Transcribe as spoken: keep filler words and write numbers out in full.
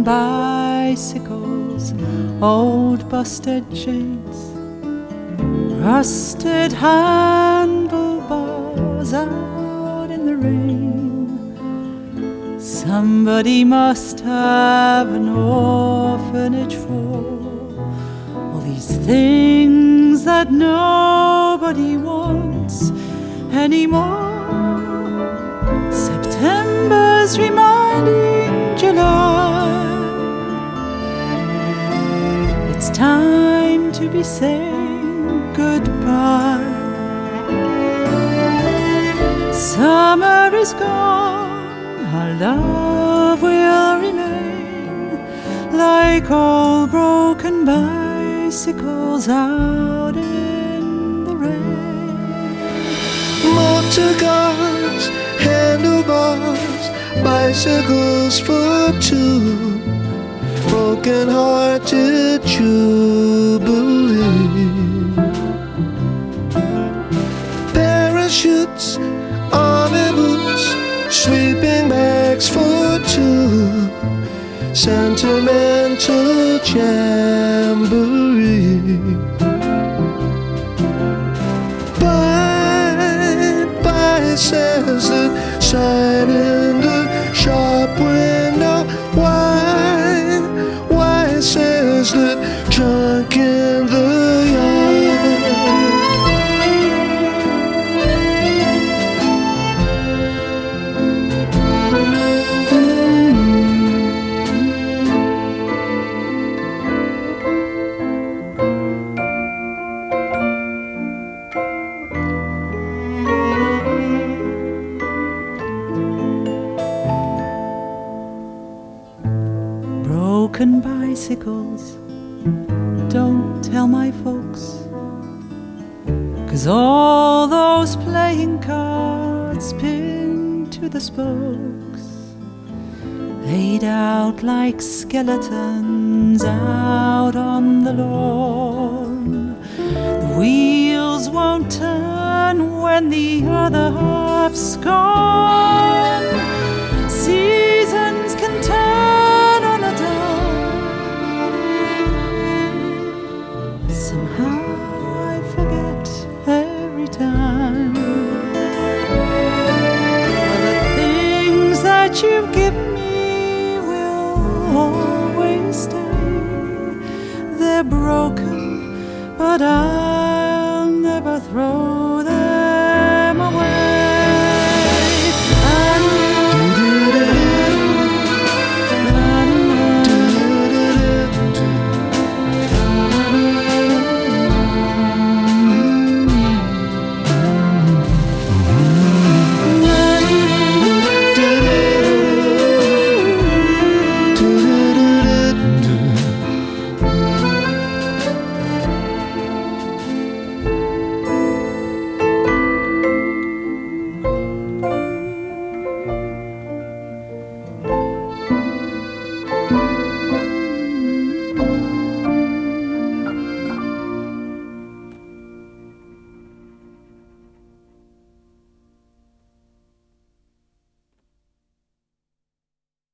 bicycles, old busted chains, rusted handlebars out in the rain. Somebody must have an orphanage for all these things that nobody wants anymore. September's reminding July it's time to be saying goodbye. Summer is gone, our love will remain like all broken bicycles out in the rain. Motor cars, handlebars, bicycles for two, broken-hearted jubilee. Parachutes, army boots, sleeping bags for two, sentimental jamboree. Bye-bye says the sign in the shop window. Why, why says the trunk in the yard. Broken bicycles, don't tell my folks, 'cause all those playing cards pinned to the spokes, laid out like skeletons out on the lawn. The wheels won't turn when the other half's gone. Seasons can turn on a dime. Somehow I forget every time. But the things that you've given me will always stay. They're broken, but I'll never throw